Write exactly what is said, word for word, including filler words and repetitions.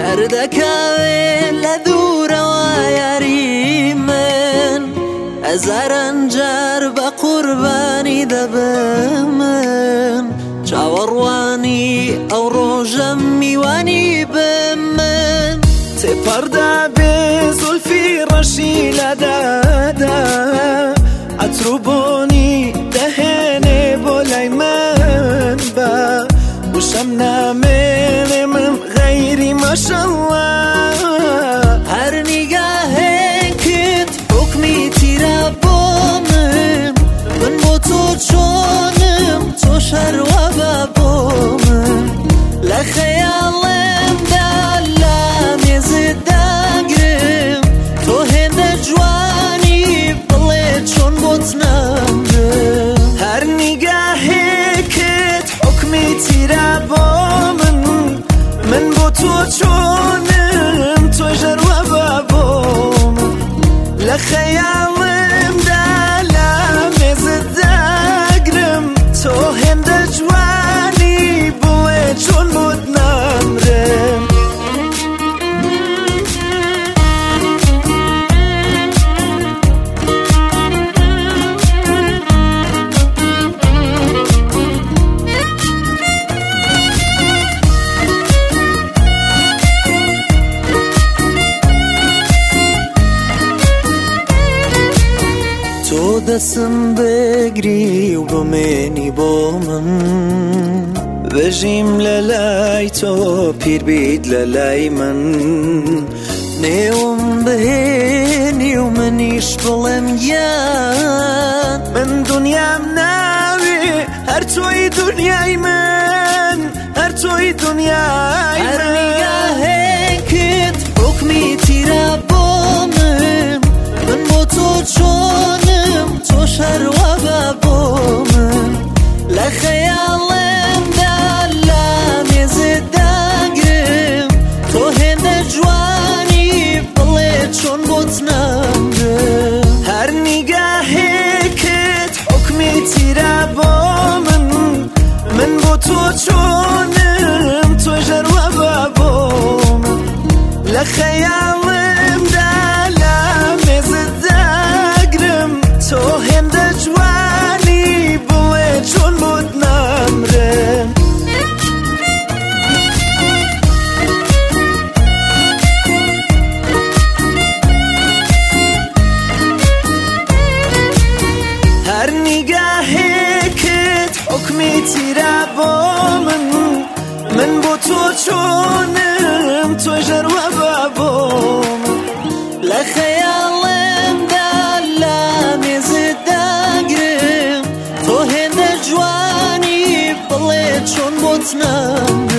دەردەکەوێ لە دوورەوە یاری من هەزاران جار بە قوربانی دەبم من چاوەڕوانی ئەو ڕۆژە میوانی بم من تێپەڕدا بێ زولفی ڕەشی لەدادا عەتر و بۆنی دەهێنێ بۆ لای من بە وشەم نامێنێ من غەیری ماشەڵڵا هەر نیگاهێکت حوکمی تیرە بۆ من من بۆ تۆ چۆنم تۆ شەروە بە بۆ من لە خەیاڵێمدا لە مێزت داگرم تۆ هێندە جوانی بڵێ چۆن بۆت نامرم هەر نیگاهێکت حوکمی تیرە بۆ من من بۆ تۆ چۆنم تۆ ژەروە بە بۆ من لە خەیاڵمدا لە مێزت داگرم تۆ هێندە جوانی بڵێ چۆن بۆت نامرم تۆ دەسم بگری و بمێنی بۆ من بژیم لە لای تۆ پیر بیت لە لای من نێوم بهێنی و منیش بڵێم یان من دنیام ناوێ هەر تۆی دنیای من هەر تۆی دنیای من هەر نیگاهێکت حوکمی تیرە بۆ من من بۆ تۆ چۆنم تۆ شەروە بە بۆ من لە خەیاڵێمدا لە مێزت داگرم تۆ هێندە جوانی بڵێ چۆن بۆت نامرم هەر نیگاهێکت حوکمی تیرە بۆ من من بۆ تۆ چۆنم تۆ ژەروە بە بۆ من لە خەیاڵێمدا لە مێزت داگرم تۆ هێندە جوانی بڵێ چۆن بۆت نامرم هەر نیگاهێکت حوکمی تیرە بۆ من من بۆ تۆ چۆنم تۆ ژەروە بە بۆ من لە خەیاڵێمدا لە مێزت داگرم تۆ هێندە جوانی بڵێ چۆن بۆت نامرم